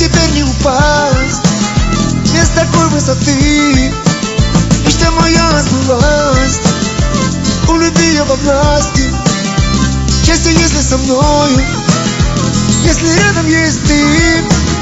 теперь не упасть? Без такой высоты мечта моя сбылась. У любви я во власти. Счастье, если со мною, если рядом есть ты.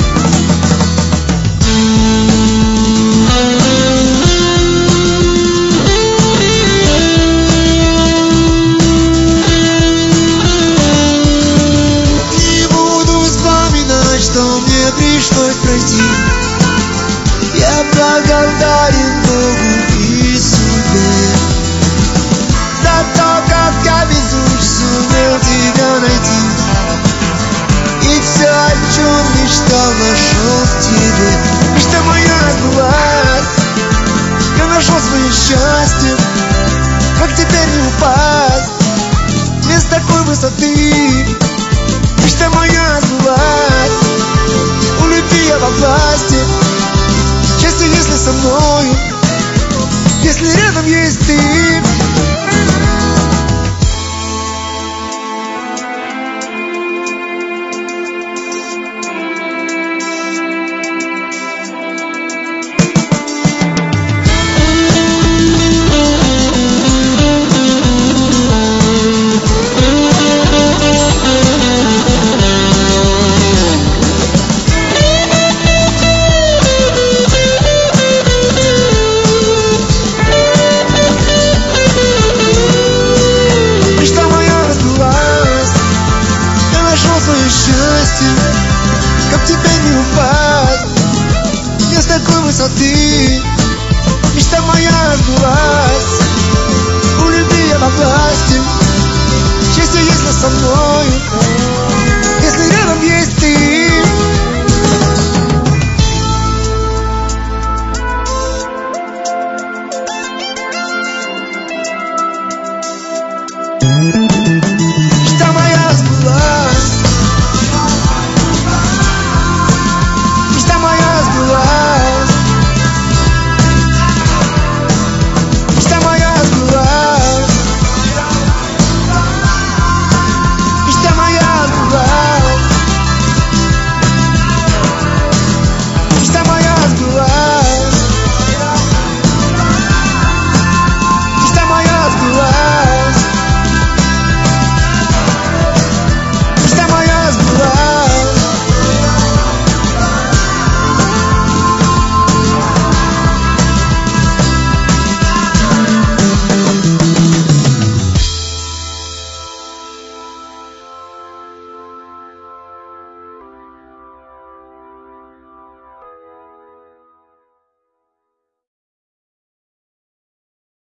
Не буду вспоминать, что мне пришлось пройти. Я благодарен Богу и судьбе за то, как я везуч сумел тебя найти. И все, о чем мечтал, нашел в тебе. Мечта моя сбылась. Я нашел свое счастье. Как теперь не упасть? Без такой высоты мечта моя сбылась. У любви я во власти. Счастье, если со мною, если рядом есть ты. Как теперь не упасть? Без такой высоты мечта моя сбылась. У любви я во власти. Счастье, если со мною,